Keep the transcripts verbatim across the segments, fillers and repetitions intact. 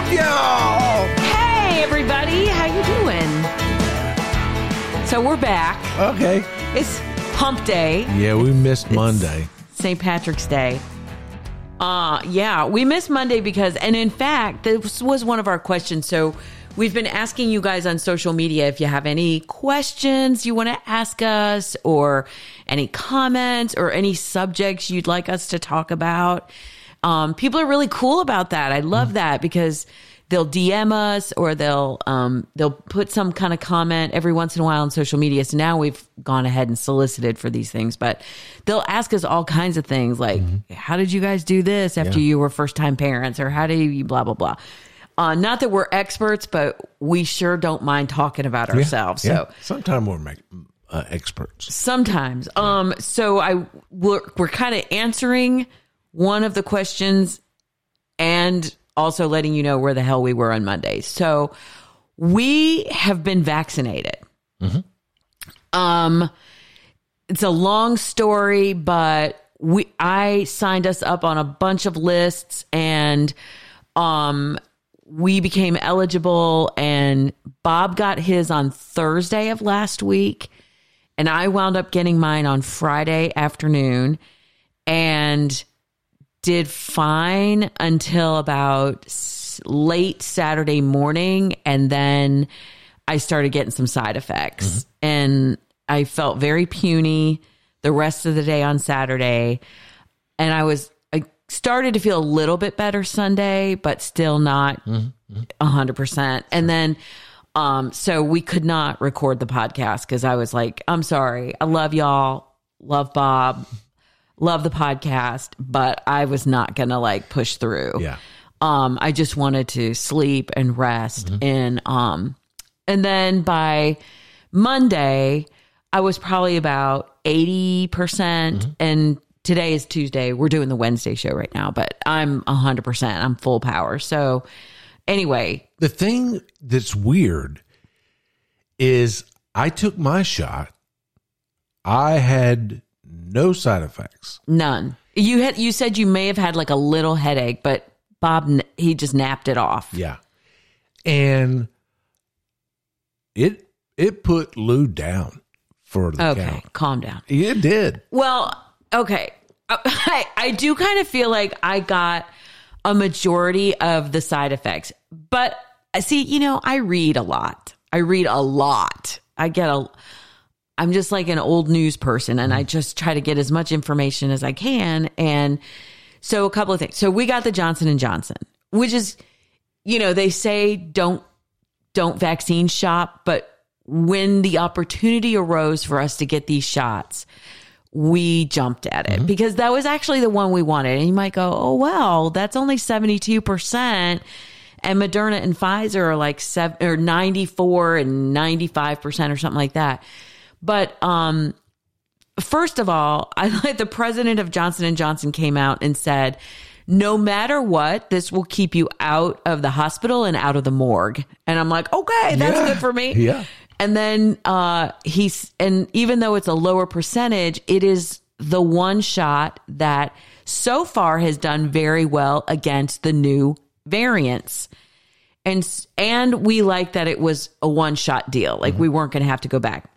love y'all. Hey, everybody. How you doing? So we're back. Okay. It's hump day. Yeah, we missed Monday. Saint Patrick's Day. Uh, yeah, we missed Monday because, and in fact, this was one of our questions. So we've been asking you guys on social media if you have any questions you want to ask us or any comments or any subjects you'd like us to talk about. Um, people are really cool about that. I love that because they'll D M us or they'll um, they'll put some kind of comment every once in a while on social media. So now we've gone ahead and solicited for these things, but they'll ask us all kinds of things like, mm-hmm. how did you guys do this after yeah. you were first time parents, or how do you blah, blah, blah. Uh, not that we're experts, but we sure don't mind talking about ourselves. Yeah, yeah. So sometimes we're uh, experts. Sometimes. Yeah. Um, so I we're, we're kind of answering one of the questions and also letting you know where the hell we were on Monday. So we have been vaccinated. Mm-hmm. Um, it's a long story, but we I signed us up on a bunch of lists, and um, we became eligible. And Bob got his on Thursday of last week, and I wound up getting mine on Friday afternoon, and did fine until about late Saturday morning. And then I started getting some side effects, mm-hmm. and I felt very puny the rest of the day on Saturday. And I was, I started to feel a little bit better Sunday, but still not mm-hmm. a hundred percent. And then, um, so we could not record the podcast because I was like, I'm sorry. I love y'all. Love Bob. Love the podcast, but I was not going to like push through. Yeah. Um, I just wanted to sleep and rest. Mm-hmm. And, um, and then by Monday, I was probably about eighty percent. Mm-hmm. And today is Tuesday. We're doing the Wednesday show right now, but I'm a hundred percent. I'm full power. So anyway, the thing that's weird is I took my shot. I had no side effects. None. You had, you said you may have had like a little headache, but Bob, he just napped it off. Yeah. And it, it put Lou down for the okay, count. Calm down. It did. Well, okay. I, I do kind of feel like I got a majority of the side effects, but see, you know, I read a lot. I read a lot. I get a, I'm just like an old news person, and I just try to get as much information as I can. And so a couple of things. So we got the Johnson and Johnson, which is, you know, they say don't, don't vaccine shop, but when the opportunity arose for us to get these shots, we jumped at it mm-hmm. because that was actually the one we wanted. And you might go, oh, well, that's only seventy-two percent. And Moderna and Pfizer are like seven or ninety-four and ninety-five percent or something like that. But um, first of all, I like the president of Johnson and Johnson came out and said, no matter what, this will keep you out of the hospital and out of the morgue. And I'm like, okay, that's yeah. good for me. Yeah. And then uh, he's, and even though it's a lower percentage, it is the one shot that so far has done very well against the new variants. And, and we like that it was a one shot deal. Like mm-hmm. we weren't going to have to go back.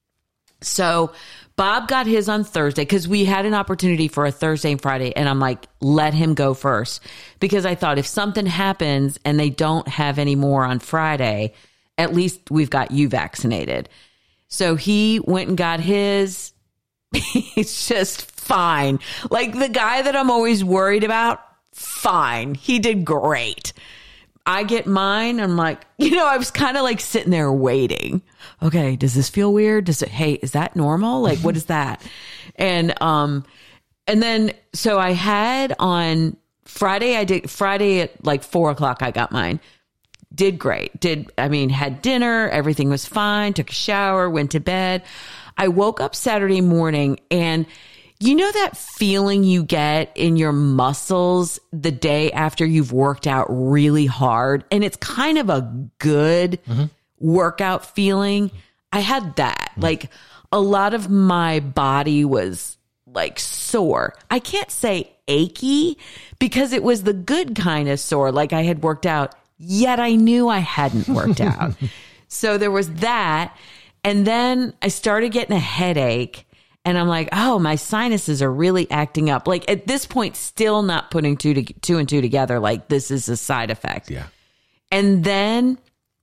So Bob got his on Thursday because we had an opportunity for a Thursday and Friday. And I'm like, let him go first, because I thought if something happens and they don't have any more on Friday, at least we've got you vaccinated. So he went and got his. He's just fine. Like the guy that I'm always worried about, fine. He did great. I get mine. I'm like, you know, I was kind of like sitting there waiting. Okay, does this feel weird? Does it, hey, is that normal? Like, what is that? And, um, and then, so I had on Friday, I did Friday at like four o'clock, I got mine. Did great. Did, I mean, had dinner. Everything was fine. Took a shower, went to bed. I woke up Saturday morning, and you know that feeling you get in your muscles the day after you've worked out really hard, and it's kind of a good mm-hmm. workout feeling? I had that. Mm-hmm. Like a lot of my body was like sore. I can't say achy because it was the good kind of sore. Like I had worked out yet I knew I hadn't worked out. So there was that. And then I started getting a headache, and I'm like, oh, my sinuses are really acting up. Like at this point, still not putting two, to, two and two together. Like this is a side effect. Yeah. And then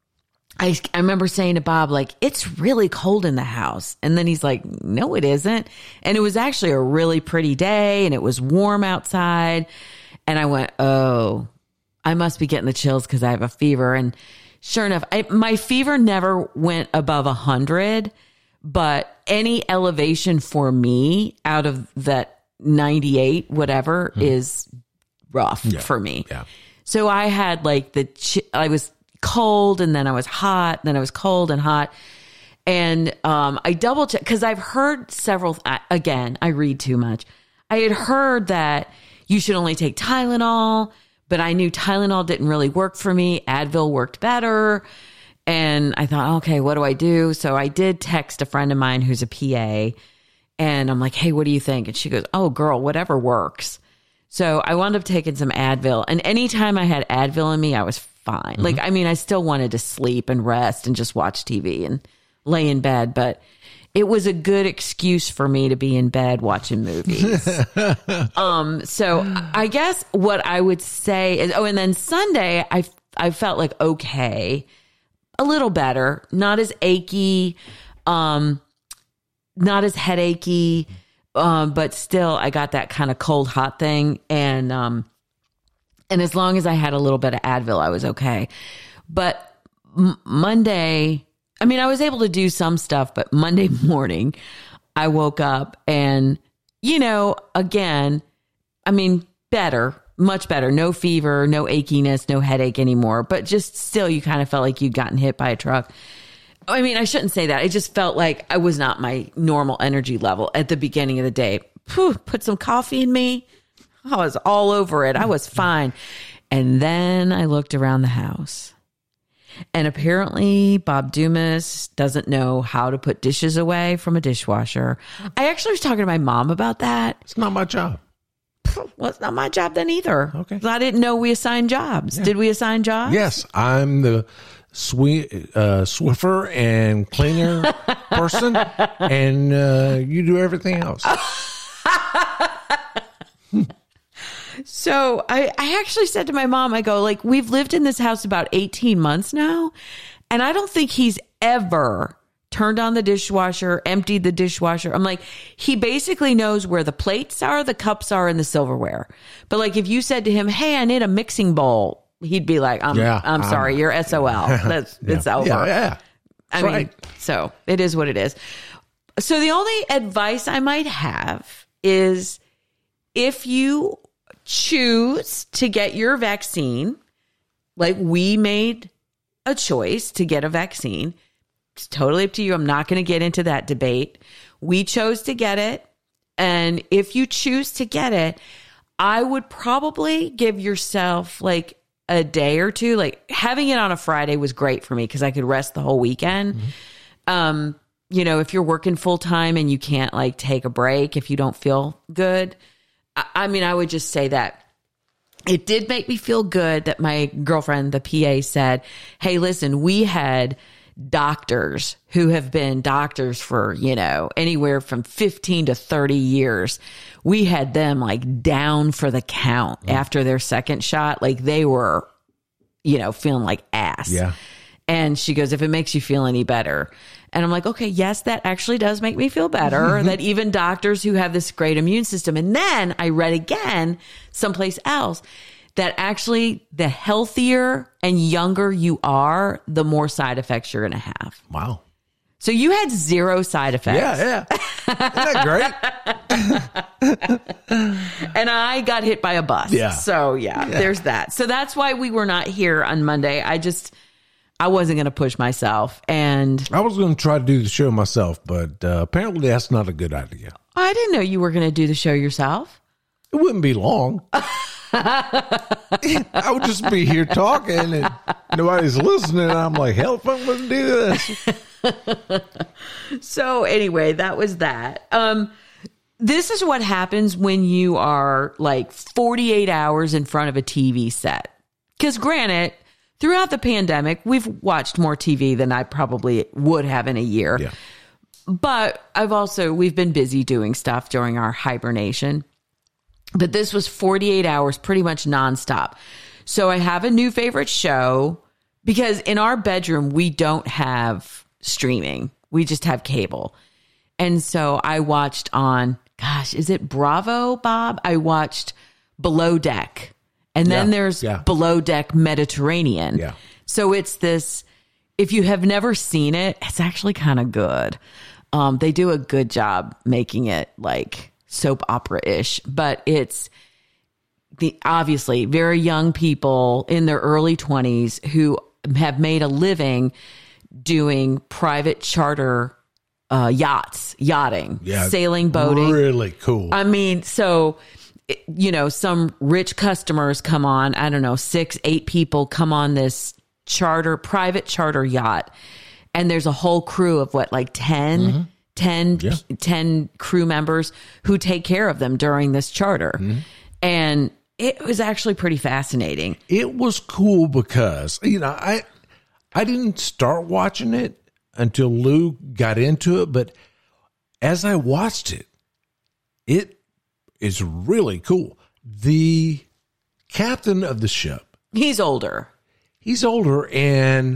I, I remember saying to Bob, like, it's really cold in the house. And then he's like, no, it isn't. And it was actually a really pretty day, and it was warm outside. And I went, oh, I must be getting the chills because I have a fever. And sure enough, I, my fever never went above one hundred, but any elevation for me out of that ninety-eight, whatever, hmm. is rough yeah. for me. Yeah. So I had like the, ch- I was cold, and then I was hot, then I was cold and hot. And um, I double checked because I've heard several, again, I read too much. I had heard that you should only take Tylenol, but I knew Tylenol didn't really work for me. Advil worked better. And I thought, okay, what do I do? So I did text a friend of mine who's a P A, and I'm like, hey, what do you think? And she goes, oh, girl, whatever works. So I wound up taking some Advil, and anytime I had Advil in me, I was fine. Mm-hmm. Like, I mean, I still wanted to sleep and rest and just watch T V and lay in bed, but it was a good excuse for me to be in bed watching movies. um, so I guess what I would say is, oh, and then Sunday, I, I felt like, okay, a little better, not as achy, um, not as headachy, um, but still I got that kind of cold, hot thing. And, um, and as long as I had a little bit of Advil, I was okay. But m- Monday, I mean, I was able to do some stuff, but Monday morning I woke up and, you know, again, I mean, better, much better. No fever, no achiness, no headache anymore. But just still, you kind of felt like you'd gotten hit by a truck. I mean, I shouldn't say that. I just felt like I was not my normal energy level at the beginning of the day. Whew, put some coffee in me. I was all over it. I was fine. And then I looked around the house. And apparently Bob Dumas doesn't know how to put dishes away from a dishwasher. I actually was talking to my mom about that. It's not my job. Well, it's not my job then either. Okay. I didn't know we assigned jobs. Yeah. Did we assign jobs? Yes. I'm the sweet, uh, Swiffer and cleaner person, and uh, you do everything else. So I, I actually said to my mom, I go, like, we've lived in this house about eighteen months now, and I don't think he's ever turned on the dishwasher, emptied the dishwasher. I'm like, he basically knows where the plates are, the cups are, and the silverware. But like, if you said to him, hey, I need a mixing bowl, he'd be like, I'm, yeah, I'm sorry, um, you're S O L. That's, yeah. It's over. Yeah, yeah. I mean, right. So it is what it is. So the only advice I might have is if you choose to get your vaccine, like we made a choice to get a vaccine. It's totally up to you. I'm not going to get into that debate. We chose to get it. And if you choose to get it, I would probably give yourself like a day or two. Like having it on a Friday was great for me because I could rest the whole weekend. Mm-hmm. Um, you know, if you're working full time and you can't like take a break, if you don't feel good, I, I mean, I would just say that. It did make me feel good that my girlfriend, the P A, said, hey, listen, we had doctors who have been doctors for, you know, anywhere from fifteen to thirty years. We had them like down for the count mm. after their second shot. Like they were, you know, feeling like ass. Yeah. And she goes, if it makes you feel any better. And I'm like, okay, yes, that actually does make me feel better. That even doctors who have this great immune system. And then I read again someplace else that actually the healthier and younger you are, the more side effects you're going to have. Wow. So you had zero side effects. Yeah, yeah. Isn't that great? And I got hit by a bus. Yeah. So yeah, yeah, there's that. So that's why we were not here on Monday. I just, I wasn't going to push myself. And I was going to try to do the show myself, but uh, apparently that's not a good idea. I didn't know you were going to do the show yourself. It wouldn't be long. I would just be here talking and nobody's listening. I'm like, hell if I'm going to do this. So anyway, that was that. Um, this is what happens when you are like forty-eight hours in front of a T V set. Because granted, throughout the pandemic, we've watched more T V than I probably would have in a year. Yeah. But I've also, we've been busy doing stuff during our hibernation. But this was forty-eight hours, pretty much nonstop. So I have a new favorite show because in our bedroom, we don't have streaming. We just have cable. And so I watched on, gosh, is it Bravo, Bob? I watched Below Deck. And then Yeah, there's yeah. Below Deck Mediterranean. Yeah. So it's this, if you have never seen it, it's actually kind of good. Um, they do a good job making it like soap opera-ish, but it's the obviously very young people in their early twenties who have made a living doing private charter uh, yachts, yachting, Yeah. sailing, boating. Really cool. I mean, so, you know, some rich customers come on, I don't know, six, eight people come on this charter, private charter yacht. And there's a whole crew of what, like ten, Mm-hmm. ten, Yeah. ten crew members who take care of them during this charter. Mm-hmm. And it was actually pretty fascinating. It was cool because, you know, I I didn't start watching it until Lou got into it, but as I watched it, it is really cool. The captain of the ship, He's older. he's older and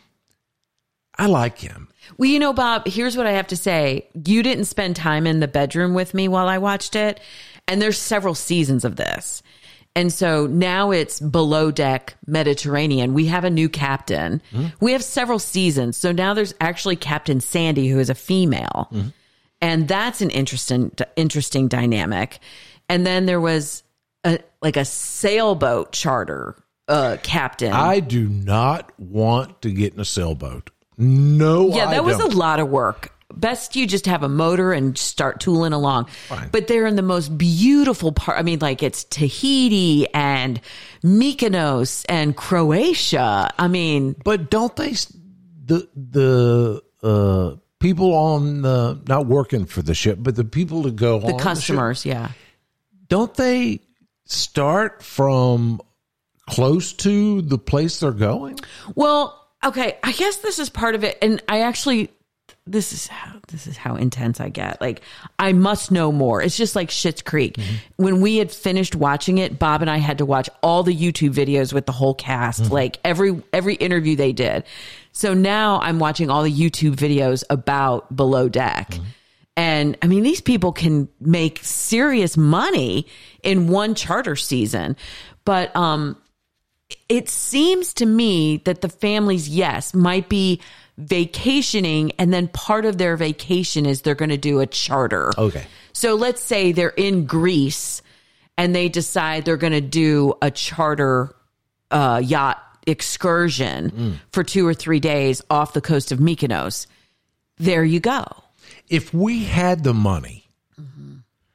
I like him. Well, you know, Bob, here's what I have to say. You didn't spend time in the bedroom with me while I watched it. And there's several seasons of this. And so now it's Below Deck Mediterranean. We have a new captain. Mm-hmm. We have several seasons. So now there's actually Captain Sandy, who is a female. Mm-hmm. And that's an interesting, interesting dynamic. And then there was a, like a sailboat charter uh, captain. I do not want to get in a sailboat. No, Yeah, that I was don't. a lot of work. Best you just have a motor and start tooling along. Fine. But they're in the most beautiful part. I mean, like it's Tahiti and Mykonos and Croatia. I mean, But don't they, the the uh, people on the, not working for the ship, but the people that go the on customers, the ship, yeah. don't they start from close to the place they're going? Well, okay, I guess this is part of it. And I actually, this is how, this is how intense I get. Like, I must know more. It's just like Schitt's Creek. Mm-hmm. When we had finished watching it, Bob and I had to watch all the YouTube videos with the whole cast, mm-hmm. like every, every interview they did. So now I'm watching all the YouTube videos about Below Deck. Mm-hmm. And I mean, these people can make serious money in one charter season. But, um, it seems to me that the families, yes, might be vacationing, and then part of their vacation is they're going to do a charter. Okay. So let's say they're in Greece and they decide they're going to do a charter uh, yacht excursion mm. for two or three days off the coast of Mykonos. There you go. If we had the money, mm-hmm.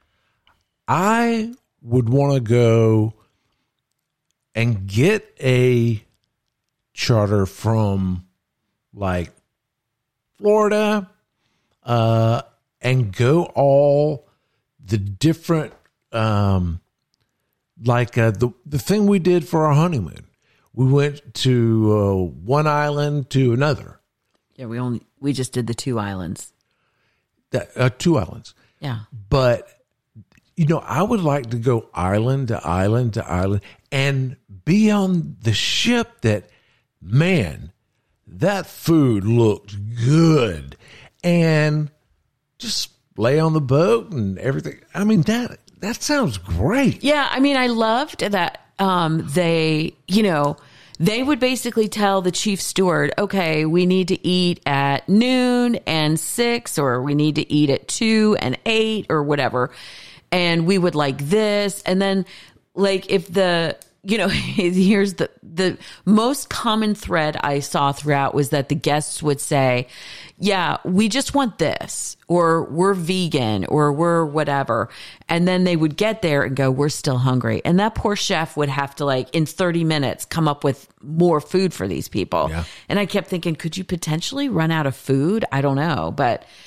I would want to go and get a charter from like Florida, uh, and go all the different, um, like uh, the the thing we did for our honeymoon. We went to uh, one island to another. Yeah, we only we just did the two islands. That, uh, two islands. Yeah, but you know, I would like to go island to island to island and be on the ship that, man, that food looked good. And just lay on the boat and everything. I mean, that that sounds great. Yeah, I mean, I loved that um, they, you know, they would basically tell the chief steward, okay, we need to eat at noon and six, or we need to eat at two and eight or whatever. And we would like this. And then like if the, you know, here's the, the most common thread I saw throughout was that the guests would say, yeah, we just want this, or we're vegan, or we're whatever. And then they would get there and go, we're still hungry. And that poor chef would have to like in thirty minutes come up with more food for these people. Yeah. And I kept thinking, could you potentially run out of food? I don't know. But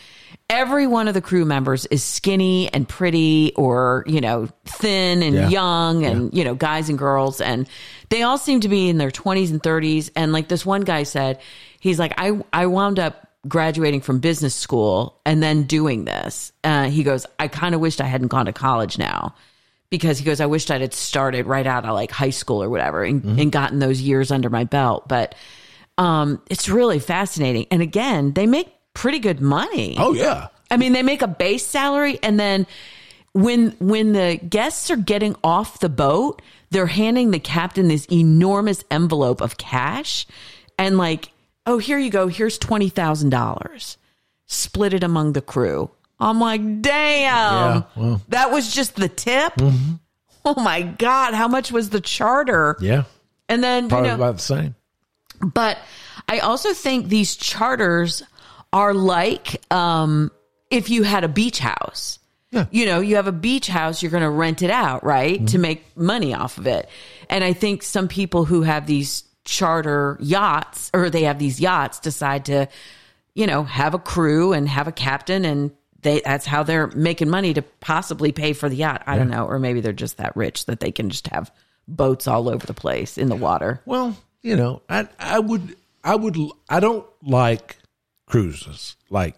every one of the crew members is skinny and pretty or, you know, thin and Yeah. young and, Yeah. you know, guys and girls. And they all seem to be in their twenties and thirties. And like this one guy said, he's like, I, I wound up graduating from business school and then doing this. Uh, he goes, I kind of wished I hadn't gone to college now. Because he goes, I wished I'd had started right out of like high school or whatever and, mm-hmm. and gotten those years under my belt. But um, it's really fascinating. And again, they make pretty good money. Oh, yeah. I mean, they make a base salary. And then when when the guests are getting off the boat, they're handing the captain this enormous envelope of cash. And like, oh, here you go. Here's twenty thousand dollars. Split it among the crew. I'm like, damn, Yeah, well. that was just the tip. Mm-hmm. Oh my God. How much was the charter? Yeah. And then, Probably you know, about the same. but I also think these charters are like, um, if you had a beach house, Yeah. you know, you have a beach house, you're going to rent it out, right? Mm-hmm. To make money off of it. And I think some people who have these charter yachts or they have these yachts decide to, you know, have a crew and have a captain and They, that's how they're making money to possibly pay for the yacht. I yeah. don't know. Or maybe they're just that rich that they can just have boats all over the place in the water. Well, you know, I I would, I would, I don't like cruises. Like,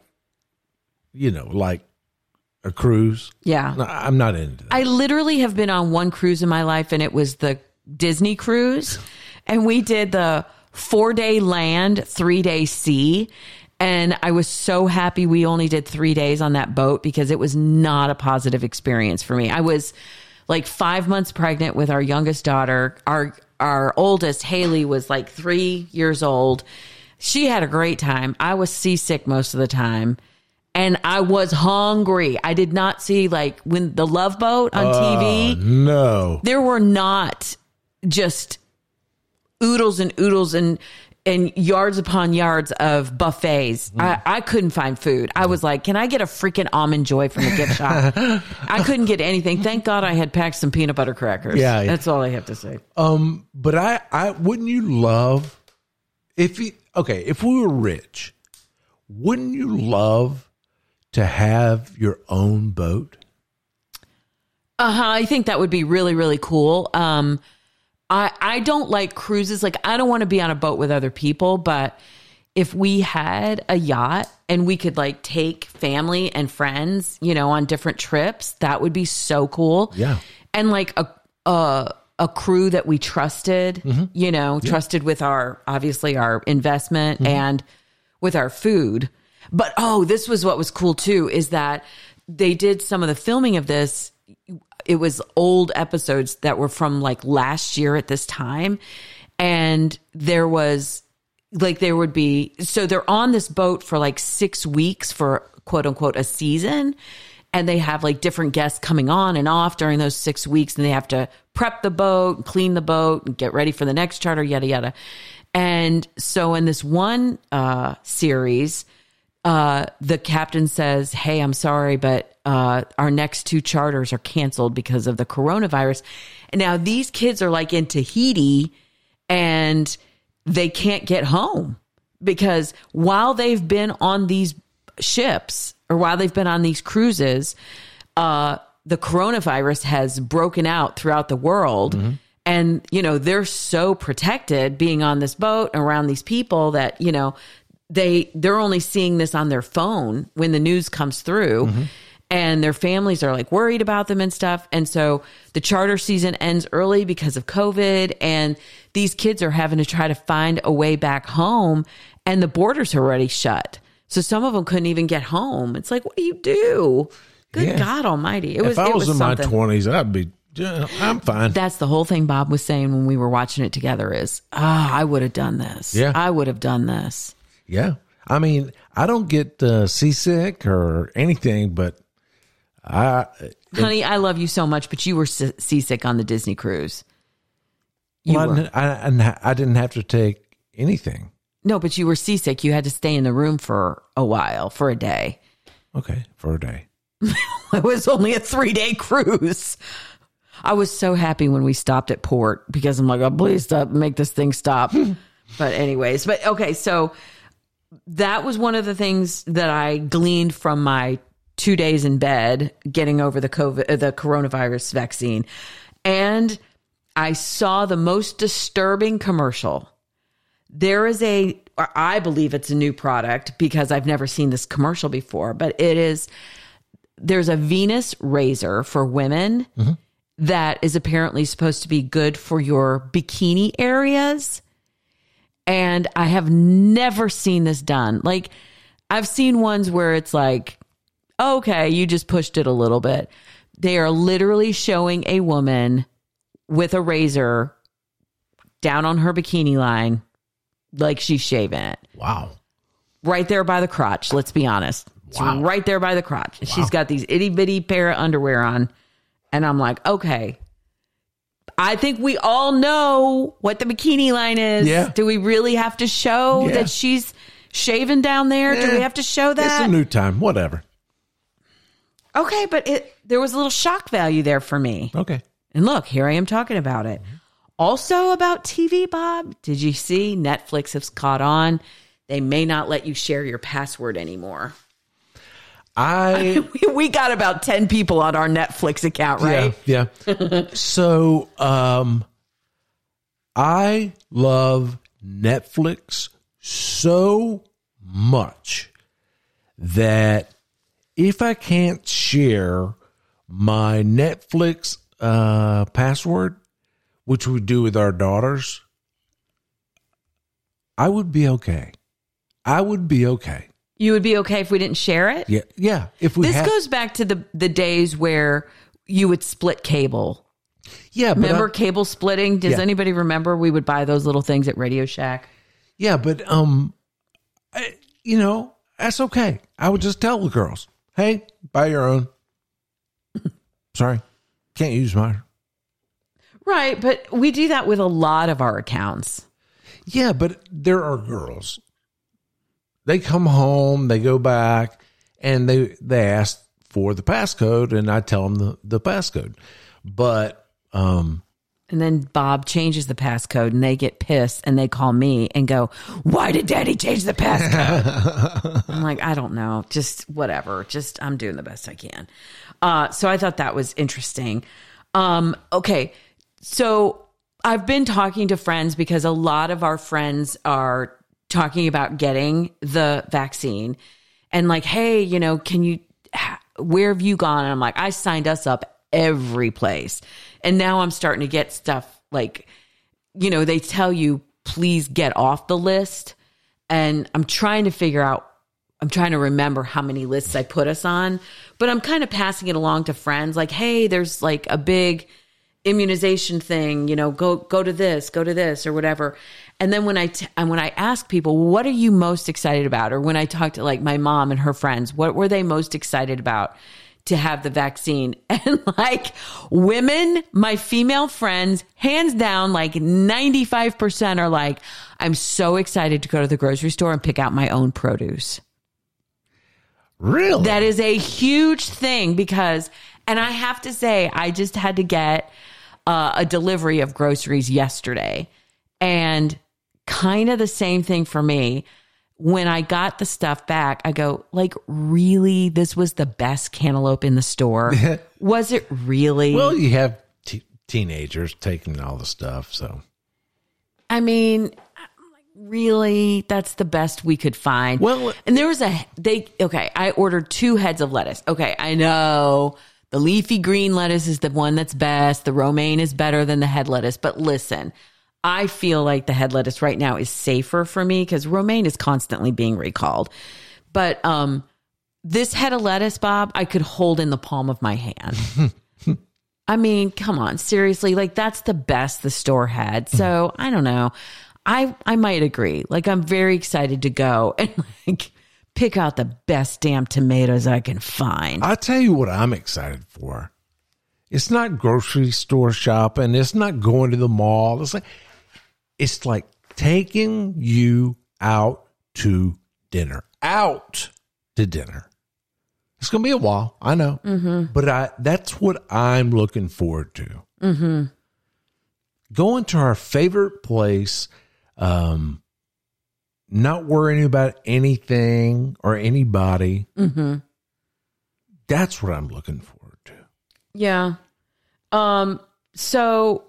you know, like a cruise. Yeah. No, I'm not into that. I literally have been on one cruise in my life and it was the Disney cruise. And we did the four day land, three day sea. And I was so happy we only did three days on that boat because it was not a positive experience for me. I was like five months pregnant with our youngest daughter. Our our oldest, Haley, was like three years old. She had a great time. I was seasick most of the time. And I was hungry. I did not see like when the Love Boat on uh, T V. No. There were not just oodles and oodles and and yards upon yards of buffets. Mm. I, I couldn't find food. I was like, can I get a freaking Almond Joy from the gift shop? I couldn't get anything. Thank God I had packed some peanut butter crackers. Yeah, yeah. That's all I have to say. Um, but I, I wouldn't you love if you, okay, if we were rich, wouldn't you love to have your own boat? Uh-huh. I think that would be really, really cool. Um, I, I don't like cruises. Like, I don't want to be on a boat with other people, but if we had a yacht and we could like take family and friends, you know, on different trips, that would be so cool. Yeah. And like a, a, a crew that we trusted, mm-hmm. you know, yeah. trusted with our, obviously our investment mm-hmm. and with our food. But, oh, this was what was cool too, is that they did some of the filming of this. It was old episodes that were from like last year at this time. And there was like, there would be, so they're on this boat for like six weeks for quote unquote a season. And they have like different guests coming on and off during those six weeks. And they have to prep the boat, clean the boat and get ready for the next charter, yada, yada. And so in this one uh, series, uh, the captain says, hey, I'm sorry, but uh, our next two charters are canceled because of the coronavirus. And now these kids are like in Tahiti and they can't get home because while they've been on these ships or while they've been on these cruises, uh, the coronavirus has broken out throughout the world. Mm-hmm. And, you know, they're so protected being on this boat around these people that, you know, they, they're only seeing this on their phone when the news comes through. Mm-hmm. And their families are like worried about them and stuff. And so the charter season ends early because of COVID. And these kids are having to try to find a way back home. And the borders are already shut. So some of them couldn't even get home. It's like, what do you do? Good yeah. God almighty. It if was, I it was, was in something. my twenties, I'd be, yeah, I'm fine. That's the whole thing Bob was saying when we were watching it together is, ah, oh, I would have done this. Yeah. I would have done this. Yeah. I mean, I don't get uh, seasick or anything, but I, honey, I love you so much, but you were seasick on the Disney cruise. You well, were. I, I, I didn't have to take anything. No, but you were seasick. You had to stay in the room for a while, for a day. Okay, for a day. It was only a three-day cruise. I was so happy when we stopped at port because I'm like, oh, please stop, make this thing stop. But anyways, but okay, so that was one of the things that I gleaned from my two days in bed getting over the COVID, uh, the coronavirus vaccine. And I saw the most disturbing commercial. There is a, or I believe it's a new product because I've never seen this commercial before, but it is, there's a Venus razor for women mm-hmm. that is apparently supposed to be good for your bikini areas. And I have never seen this done. Like, I've seen ones where it's like, okay, you just pushed it a little bit. They are literally showing a woman with a razor down on her bikini line like she's shaving it. Wow. Right there by the crotch, let's be honest. It's wow. right there by the crotch. Wow. She's got these itty bitty pair of underwear on. And I'm like, okay. I think we all know what the bikini line is. Yeah. Do we really have to show yeah. that she's shaving down there? Yeah. Do we have to show that? It's a new time. Whatever. Okay, but it there was a little shock value there for me. Okay. And look, here I am talking about it. Mm-hmm. Also about T V, Bob, did you see Netflix has caught on? They may not let you share your password anymore. I we, we got about ten people on our Netflix account, right? Yeah. yeah. So um, I love Netflix so much that if I can't share my Netflix uh, password, which we do with our daughters, I would be okay. I would be okay. You would be okay if we didn't share it? Yeah, yeah. If we this had, goes back to the the days where you would split cable. Yeah, but remember I, cable splitting? Does yeah. anybody remember? We would buy those little things at Radio Shack. Yeah, but um, I, you know, that's okay. I would just tell the girls, "Hey, buy your own." Sorry, can't use mine. Right, but we do that with a lot of our accounts. Yeah, but there are girls. They come home, they go back, and they they ask for the passcode, and I tell them the, the passcode. But um, and then Bob changes the passcode, and they get pissed, and they call me and go, "Why did Daddy change the passcode?" I'm like, I don't know, just whatever. Just I'm doing the best I can. Uh, so I thought that was interesting. Um, okay, so I've been talking to friends because a lot of our friends are talking about getting the vaccine and like, hey, you know, can you, where have you gone? And I'm like, I signed us up every place. And now I'm starting to get stuff like, you know, they tell you, please get off the list. And I'm trying to figure out, I'm trying to remember how many lists I put us on, but I'm kind of passing it along to friends like, hey, there's like a big immunization thing, you know, go, go to this, go to this or whatever. And then when I, t- and when I ask people, what are you most excited about? Or when I talk to like my mom and her friends, what were they most excited about to have the vaccine? And like women, my female friends, hands down, like ninety-five percent are like, I'm so excited to go to the grocery store and pick out my own produce. Really? That is a huge thing because, and I have to say, I just had to get uh, a delivery of groceries yesterday. And kind of the same thing for me. When I got the stuff back, I go, like, really? This was the best cantaloupe in the store? Was it really? Well, you have t- teenagers taking all the stuff, so. I mean, really? That's the best we could find. Well, and there was a, they, okay, I ordered two heads of lettuce. Okay, I know the leafy green lettuce is the one that's best. The romaine is better than the head lettuce. But listen, I feel like the head lettuce right now is safer for me because romaine is constantly being recalled. But um, this head of lettuce, Bob, I could hold in the palm of my hand. I mean, come on, seriously, like that's the best the store had. So I don't know. I I might agree. Like I'm very excited to go and like pick out the best damn tomatoes I can find. I'll tell you what I'm excited for. It's not grocery store shopping. It's not going to the mall. It's like, it's like taking you out to dinner. Out to dinner. It's going to be a while. I know. Mm-hmm. But I that's what I'm looking forward to. Mm-hmm. Going to our favorite place. Um, not worrying about anything or anybody. Mm-hmm. That's what I'm looking forward to. Yeah. Um, so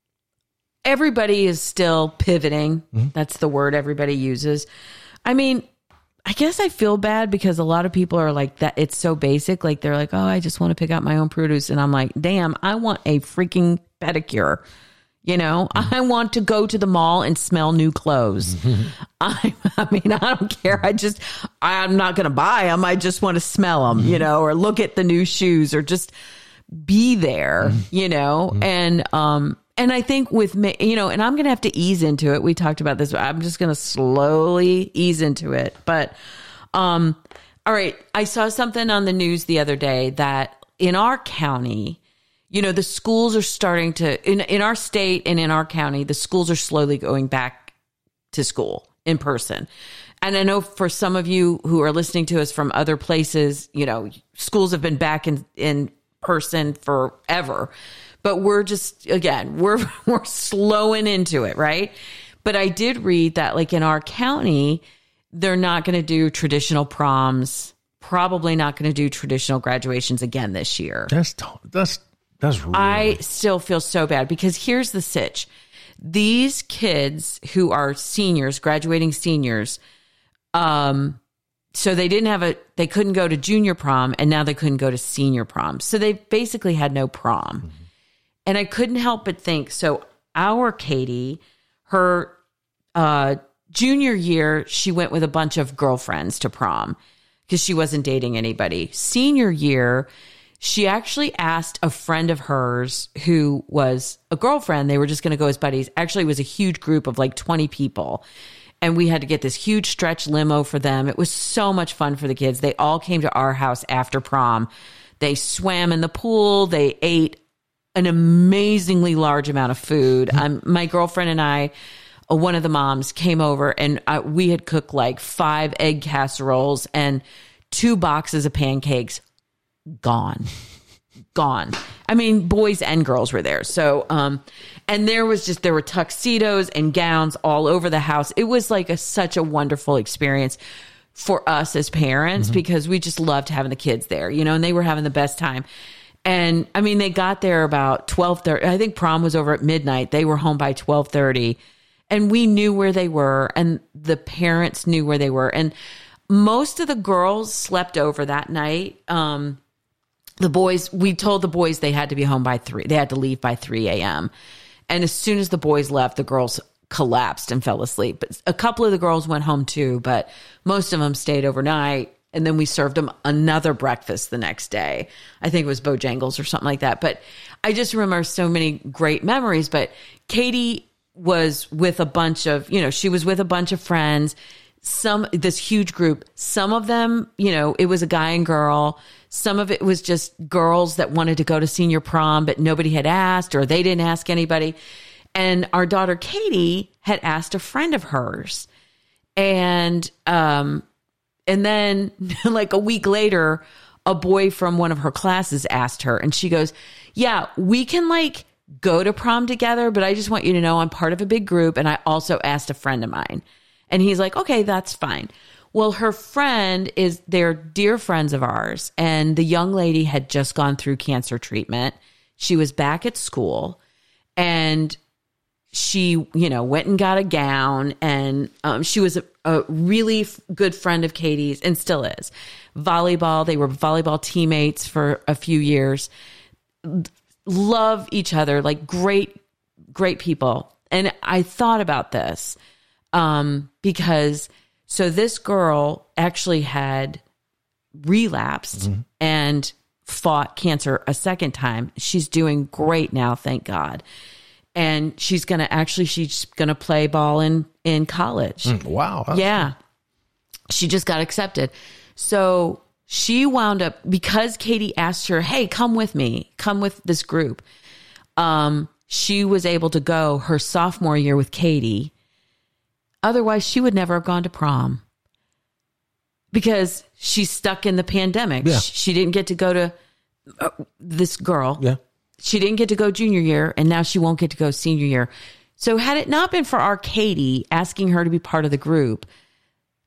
everybody is still pivoting. Mm-hmm. That's the word everybody uses. I mean, I guess I feel bad because a lot of people are like that. It's so basic. Like they're like, oh, I just want to pick out my own produce. And I'm like, damn, I want a freaking pedicure. You know, mm-hmm. I want to go to the mall and smell new clothes. Mm-hmm. I, I mean, I don't care. I just, I'm not going to buy them. I just want to smell them, mm-hmm. you know, or look at the new shoes or just be there, mm-hmm. you know, mm-hmm. and, um, and I think with me, you know, and I'm going to have to ease into it. We talked about this. I'm just going to slowly ease into it. But, um, all right. I saw something on the news the other day that in our county, you know, the schools are starting to, in, in our state and in our county, the schools are slowly going back to school in person. And I know for some of you who are listening to us from other places, you know, schools have been back in, in person forever. But we're just, again, we're we're slowing into it, right? But I did read that, like, in our county, they're not going to do traditional proms, probably not going to do traditional graduations again this year. That's, that's, that's really... I still feel so bad because here's the sitch. These kids who are seniors, graduating seniors, um, so they didn't have a, they couldn't go to junior prom and now they couldn't go to senior prom. So they basically had no prom. Mm-hmm. And I couldn't help but think, so our Katie, her uh, junior year, she went with a bunch of girlfriends to prom because she wasn't dating anybody. Senior year, she actually asked a friend of hers who was a girlfriend. They were just going to go as buddies. Actually, it was a huge group of like twenty people. And we had to get this huge stretch limo for them. It was so much fun for the kids. They all came to our house after prom. They swam in the pool. They ate an amazingly large amount of food. Um, my girlfriend and I, uh, one of the moms came over and uh, we had cooked like five egg casseroles and two boxes of pancakes. Gone. Gone. I mean, boys and girls were there. So, um, and there was just, there were tuxedos and gowns all over the house. It was like a, such a wonderful experience for us as parents, mm-hmm. because we just loved having the kids there, you know, and they were having the best time. And I mean, they got there about twelve thirty. I think prom was over at midnight. They were home by twelve thirty and we knew where they were and the parents knew where they were. And most of the girls slept over that night. Um, the boys, we told the boys they had to be home by three. They had to leave by three a.m. And as soon as the boys left, the girls collapsed and fell asleep. But a couple of the girls went home too, but most of them stayed overnight. And then we served them another breakfast the next day. I think it was Bojangles or something like that. But I just remember so many great memories. But Katie was with a bunch of, you know, she was with a bunch of friends, some, this huge group. Some of them, you know, it was a guy and girl. Some of it was just girls that wanted to go to senior prom, but nobody had asked or they didn't ask anybody. And our daughter Katie had asked a friend of hers. And, um, And then like a week later, a boy from one of her classes asked her and she goes, yeah, we can like go to prom together, but I just want you to know I'm part of a big group. And I also asked a friend of mine. And he's like, okay, that's fine. Well, her friend is, they're dear friends of ours. And the young lady had just gone through cancer treatment. She was back at school and she, you know, went and got a gown and um, she was a, a really f- good friend of Katie's and still is. Volleyball, they were volleyball teammates for a few years. Love each other, like great, great people. And I thought about this um, because so this girl actually had relapsed mm-hmm. and fought cancer a second time. She's doing great now, thank God. And she's going to actually, she's going to play ball in, in college. Mm, wow. Yeah. Cool. She just got accepted. So she wound up, because Katie asked her, hey, come with me, come with this group. Um, she was able to go her sophomore year with Katie. Otherwise, she would never have gone to prom because she's stuck in the pandemic. Yeah. She didn't get to go to uh, this girl. Yeah. She didn't get to go junior year, and now she won't get to go senior year. So had it not been for our Katie asking her to be part of the group, um, she would never have gone to prom. Because she didn't get to go junior year, and now she won't get to go senior year. So had it not been for our Katie asking her to be part of the group,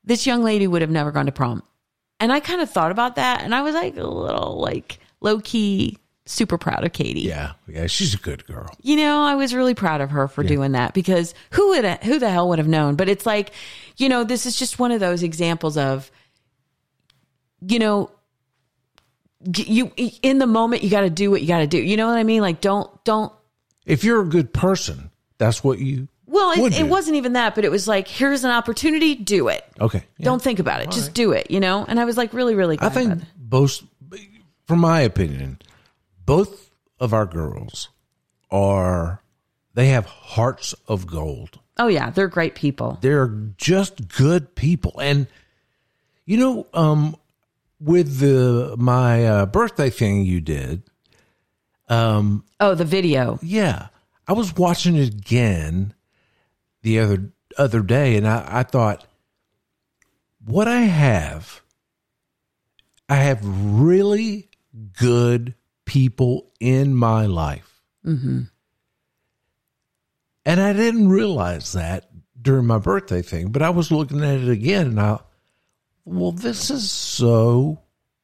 this young lady would have never gone to prom. And I kind of thought about that, and I was like a little like low key, super proud of Katie. Yeah, yeah, she's a good girl. You know, I was really proud of her for yeah. doing that, because who would who the hell would have known? But it's like, you know, this is just one of those examples of, you know, you in the moment you got to do what you got to do. You know what I mean? Like, don't don't. If you're a good person, that's what you. Well, it, it wasn't even that, but it was like, here's an opportunity, do it. Okay. Yeah. Don't think about it. All Just right. do it, you know? And I was like really, really glad I think both, from my opinion, both of our girls are, they have hearts of gold. Oh, yeah. They're great people. They're just good people. And, you know, um, with the my uh, birthday thing you did. Um, oh, the video. Yeah. I was watching it again the other other day, and I, I thought, what I have, I have really good people in my life. Mm-hmm. And I didn't realize that during my birthday thing, but I was looking at it again, and I, well, this is so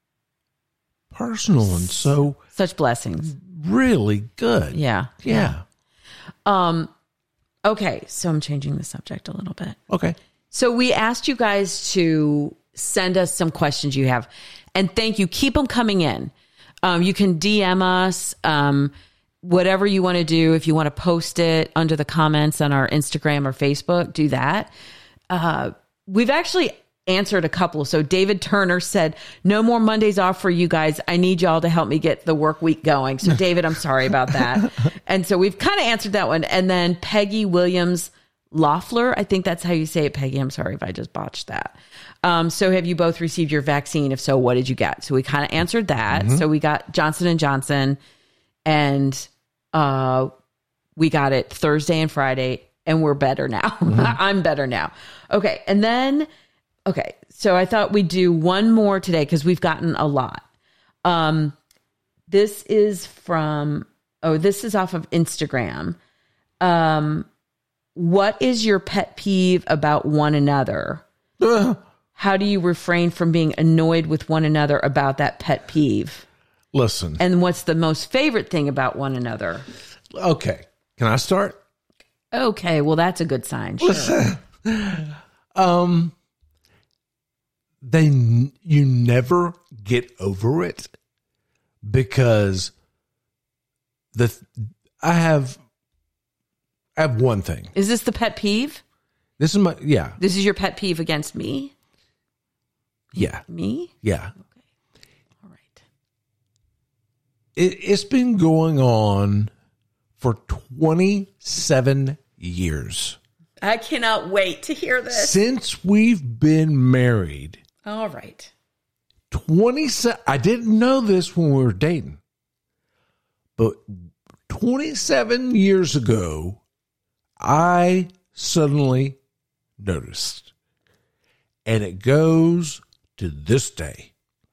personal and so... Such blessings. Really good. Yeah. Yeah. Um. Okay, so I'm changing the subject a little bit. Okay. So we asked you guys to send us some questions you have, and thank you. Keep them coming in. Um, you can D M us, um, whatever you want to do. If you want to post it under the comments on our Instagram or Facebook, do that. Uh, we've actually answered a couple. So David Turner said, no more Mondays off for you guys. I need y'all to help me get the work week going. So David, I'm sorry about that. And so we've kind of answered that one. And then Peggy Williams Loeffler, I think that's how you say it, Peggy. I'm sorry if I just botched that. Um, so have you both received your vaccine? If so, what did you get? So we kind of answered that. Mm-hmm. So we got Johnson and Johnson, and uh, we got it Thursday and Friday, and we're better now. Mm-hmm. I'm better now. Okay. And then, okay. So I thought we'd do one more today because we've gotten a lot. Um, this is from, oh, this is off of Instagram. Um, what is your pet peeve about one another? Uh. How do you refrain from being annoyed with one another about that pet peeve? Listen. And what's the most favorite thing about one another? Okay. Can I start? Okay. Well, that's a good sign. Sure. Listen. um, they, you never get over it because the, I have, I have one thing. Is this the pet peeve? This is my, yeah. This is your pet peeve against me? Yeah. Me? Yeah. Okay. All right. It, it's been going on for twenty-seven years. I cannot wait to hear this. Since we've been married. All right. twenty-seven. I didn't know this when we were dating. But twenty-seven years ago, I suddenly noticed. And it goes to this day.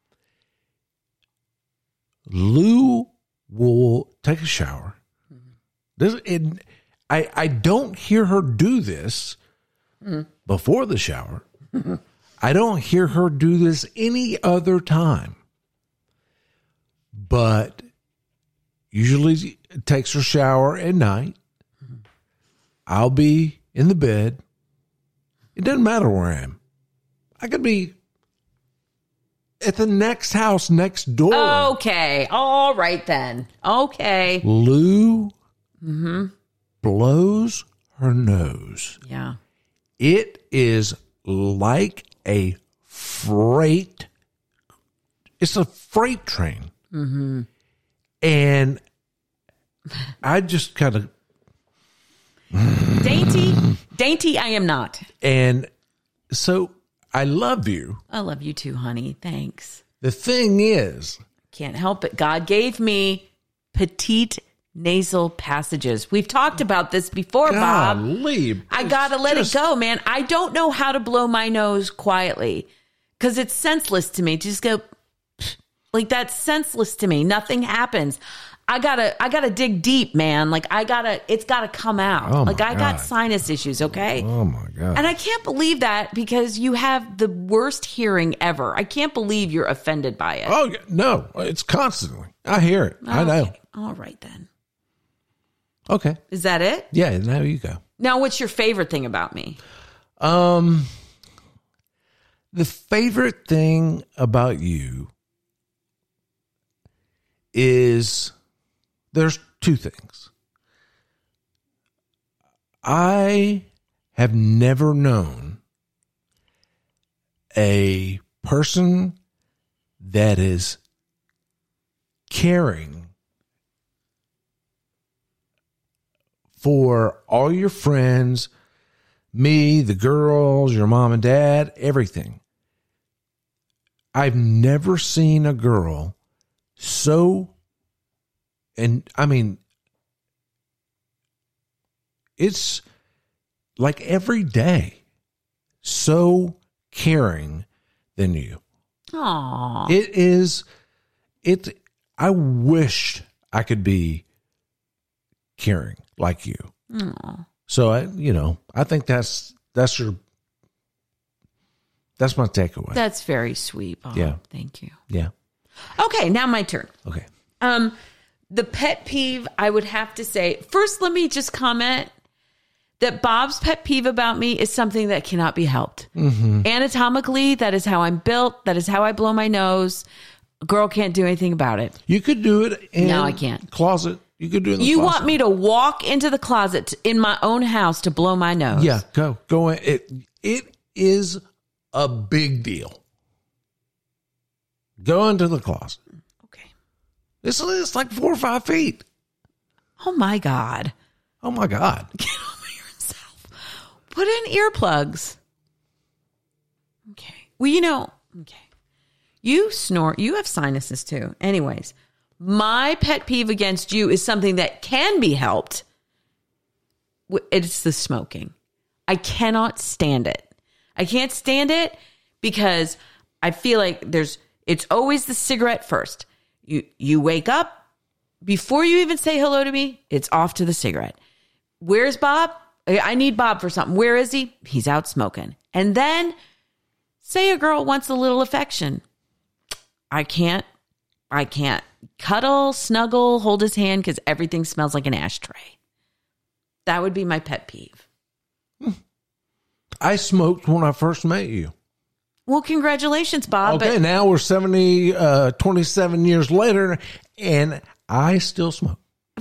Lou will take a shower. Mm-hmm. This, it, I, I don't hear her do this mm-hmm. before the shower. Mm-hmm. I don't hear her do this any other time. But usually takes her shower at night. Mm-hmm. I'll be in the bed. It doesn't matter where I am. I could be at the next house next door. Okay. All right then. Okay. Lou mm-hmm. blows her nose. Yeah. It is like a freight. It's a freight train. Mm-hmm. And I just kind of. Dainty. Dainty I am not. And so I love you. I love you too, honey. Thanks. The thing is. Can't help it. God gave me petite nasal passages. We've talked about this before, golly, Bob. I got to let just, it go, man. I don't know how to blow my nose quietly because it's senseless to me. Just go, like, that's senseless to me. Nothing happens. I gotta, I gotta dig deep, man. Like I gotta, it's gotta come out. Oh my like I got God. sinus issues, okay? Oh my God. And I can't believe that because you have the worst hearing ever. I can't believe you're offended by it. Oh, no, it's constantly. I hear it. I know. Okay. All right, then. Okay. Is that it? Yeah, now you go. Now, what's your favorite thing about me? Um, the favorite thing about you is there's two things. I have never known a person that is caring for all your friends, me, the girls, your mom and dad, everything. I've never seen a girl so, and I mean, it's like every day, so caring than you. Aww. It is, it, I wish I could be caring like you. Aww. So I, you know, I think that's, that's your, that's my takeaway. That's very sweet, Bob. Yeah. Thank you. Yeah. Okay, now my turn. Okay. Um, the pet peeve, I would have to say, first, let me just comment that Bob's pet peeve about me is something that cannot be helped. Mm-hmm. Anatomically, that is how I'm built. That is how I blow my nose. A girl can't do anything about it. You could do it in No, I can't. closet. You could do it in the You closet. want me to walk into the closet in my own house to blow my nose? Yeah, go. Go in. It, it is a big deal. Go into the closet. Okay. It's, it's like four or five feet. Oh, my God. Oh, my God. Get over yourself. Put in earplugs. Okay. Well, you know, okay. You snort. You have sinuses too. Anyways, my pet peeve against you is something that can be helped. It's the smoking. I cannot stand it. I can't stand it because I feel like there's, it's always the cigarette first. You, you wake up, before you even say hello to me, it's off to the cigarette. Where's Bob? I need Bob for something. Where is he? He's out smoking. And then say a girl wants a little affection. I can't, I can't cuddle, snuggle, hold his hand because everything smells like an ashtray. That would be my pet peeve. I smoked when I first met you. Well, congratulations, Bob. Okay, but now we're seventy, uh, twenty-seven years later, and I still smoke.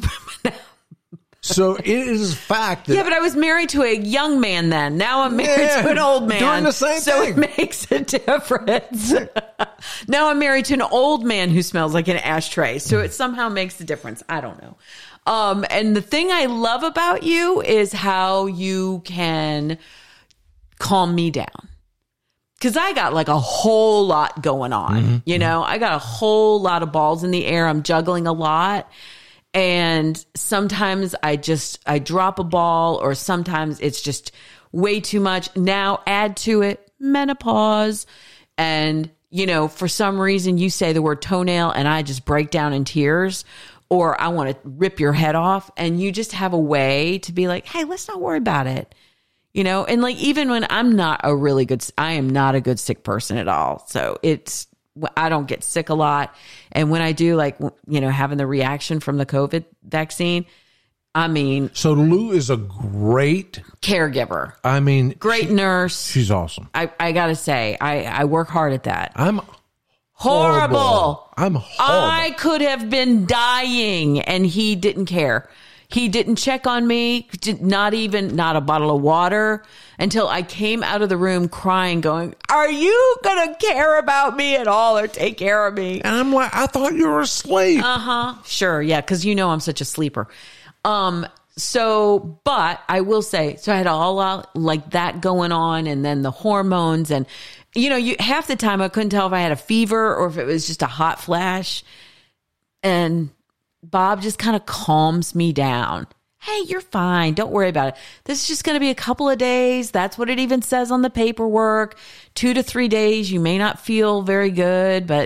So it is a fact that yeah, but I was married to a young man then. Now I'm married Yeah, to an old man. doing the same so thing. it makes a difference. Now I'm married to an old man who smells like an ashtray. So it somehow makes a difference. I don't know. Um, and the thing I love about you is how you can calm me down. Because I got like a whole lot going on. Mm-hmm. You know, I got a whole lot of balls in the air. I'm juggling a lot. And sometimes I just, I drop a ball, or sometimes it's just way too much. Now add to it menopause. And, you know, for some reason you say the word toenail and I just break down in tears, or I want to rip your head off. And you just have a way to be like, hey, let's not worry about it. You know, and like, even when I'm not a really good, I am not a good sick person at all. So it's, I don't get sick a lot. And when I do, like, you know, having the reaction from the COVID vaccine, I mean, so Lou is a great caregiver, I mean, great she- nurse. she's awesome. I, I got to say, I, I work hard at that. I'm Horrible. horrible. I'm horrible. I could have been dying and he didn't care. He didn't check on me, did not even, not a bottle of water, until I came out of the room crying, going, are you going to care about me at all or take care of me? and I'm like, I thought you were asleep. Uh-huh. Sure. Yeah. Cause you know, I'm such a sleeper. Um, so, but I will say, so I had all out like that going on, and then the hormones, and, you know, you half the time I couldn't tell if I had a fever or if it was just a hot flash. And Bob just kind of calms me down. Hey, you're fine. Don't worry about it. This is just going to be a couple of days. That's what it even says on the paperwork. Two to three days. You may not feel very good, but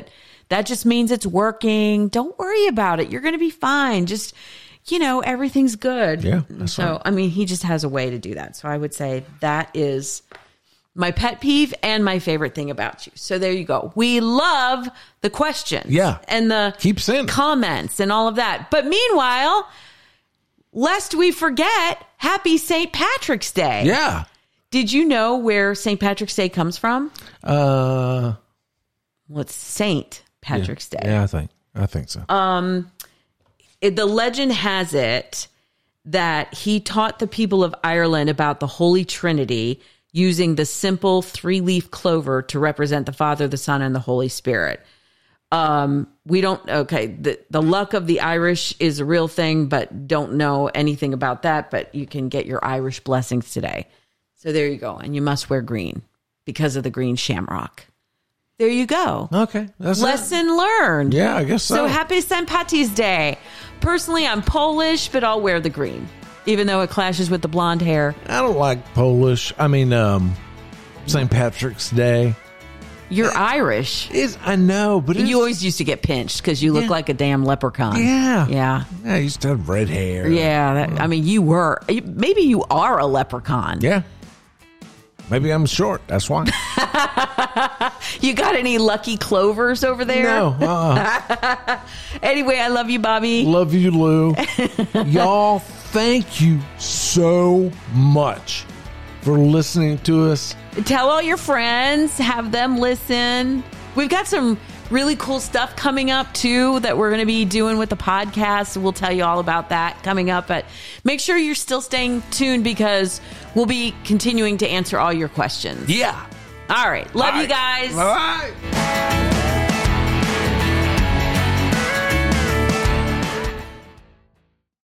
That just means it's working. Don't worry about it. You're going to be fine. Just, you know, everything's good. Yeah. That's so, right. I mean, he just has a way to do that. So I would say that is my pet peeve and my favorite thing about you. So there you go. We love the questions. Yeah. And the Keep sending. comments and all of that. But meanwhile, lest we forget, happy Saint Patrick's Day. Yeah. Did you know where Saint Patrick's Day comes from? Uh, Well, it's Saint Patrick's yeah. Day. Yeah, I think. I think so. Um, it, the legend has it that he taught the people of Ireland about the Holy Trinity using the simple three-leaf clover to represent the Father, the Son, and the Holy Spirit. Um, we don't, okay, the, the luck of the Irish is a real thing, but don't know anything about that, but you can get your Irish blessings today. So there you go. And you must wear green because of the green shamrock. There you go. Okay. That's Lesson learned. Yeah, I guess so. So happy Saint Patty's Day. Personally, I'm Polish, but I'll wear the green, even though it clashes with the blonde hair. I don't like Polish. I mean, um, Saint Patrick's Day. You're Irish. Is I know, but it's, You always used to get pinched because you look Yeah. like a damn leprechaun. yeah, Yeah. yeah. I used to have red hair. Yeah. That, I mean, you were. Maybe you are a leprechaun. yeah. Maybe I'm short. That's why. You got any lucky clovers over there? No. Uh-uh. Anyway, I love you, Bobby. Love you, Lou. Y'all, thank you so much for listening to us. Tell all your friends, have them listen. We've got some really cool stuff coming up too that we're going to be doing with the podcast. We'll tell you all about that coming up, but make sure you're still staying tuned because we'll be continuing to answer all your questions. Yeah. All right. Love All you right. guys. All right.